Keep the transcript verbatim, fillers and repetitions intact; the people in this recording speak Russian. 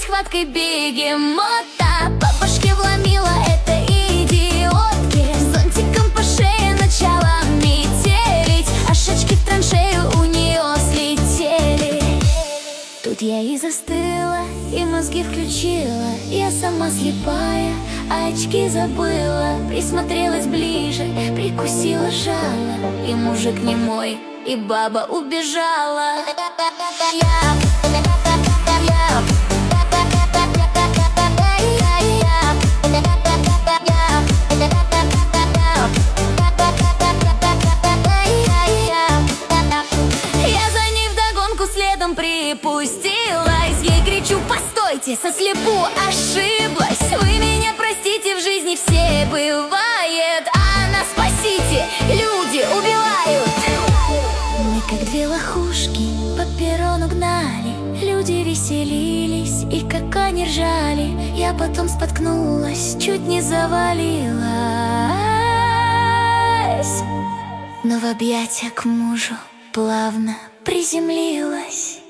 вцепилась хваткой бегемота. По башке вломила этой идиотке, зонтиком по шее начала метелить, аж очки в траншею у нее слетели. Тут я и застыла, и мозги включила. Я сама слепая, а очки забыла. Присмотрелась ближе, прикусила жало, и мужик не мой, и баба убежала. Я, я, я за ней вдогонку следом припустилась. Ей кричу: постойте, со слепу ошиблась. Вы меня простите, в жизни все бывает, а она, спасите, люди убивают. Мы как две лохушки по перрону гнали, люди веселились, и как они ржали. Я потом споткнулась, чуть не завалилась, но в объятия к мужу плавно приземлилась.